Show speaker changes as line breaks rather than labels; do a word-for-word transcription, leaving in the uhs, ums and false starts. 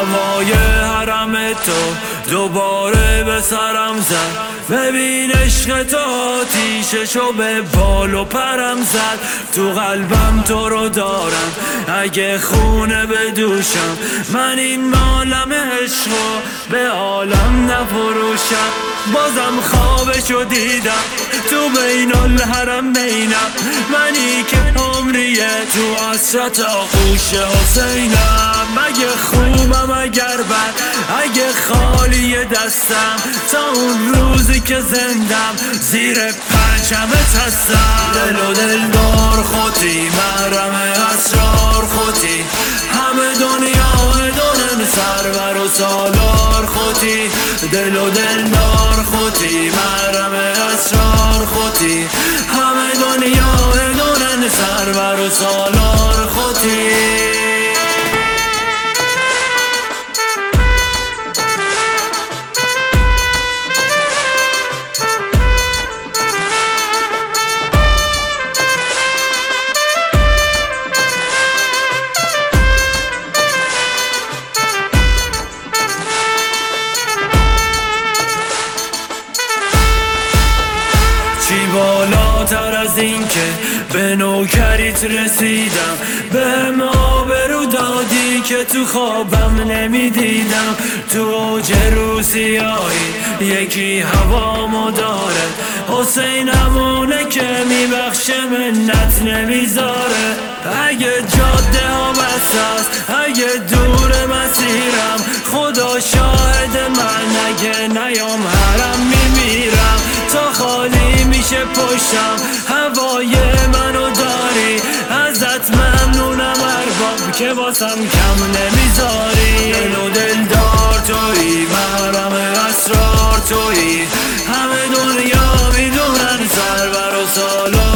هوای حرم تو دوباره به سرم زد. ببین عشق تو آتیششو به بال و پرم زد. تو قلبم تو رو دارم اگه خونه بدوشم. من این عالم عشقو به عالم نفروشم. بازم خوابشو دیدم تو بین الحرم بینم. منی که عمریه تو حسرت آغوش حسینم. اگه خوبم اگر بد اگه خالی دستم تا اون روزی که زندم زیر پرچمت هستم. دل و دلدار خودی محرم اسرار خودی. همه دنیا دونن سرور و سالار خودی. دل و دلدار خودی محرم اسرار خودی. همه دنیا دونن سرور و سالار خودی. چی بالاتر از این که به نوکریت رسیدم. به آبرو دادی که تو خوابم نمیدیدم. تو اوج روسیایی یکی هوامو داره. حسین همونه که میبخشه منت نمیذاره. اگه جاده ها بسته است اگه دور مسیرم خدا شاهد من اگه نیام حرم میمیرم. تا خالی میشه پشتم هوای منو داری. ازت ممنونم ارباب که واسم کم نمیذاری. دل و دلدار تویی محرم اسرار تویی. همه دنیا میدونن سرور و سالار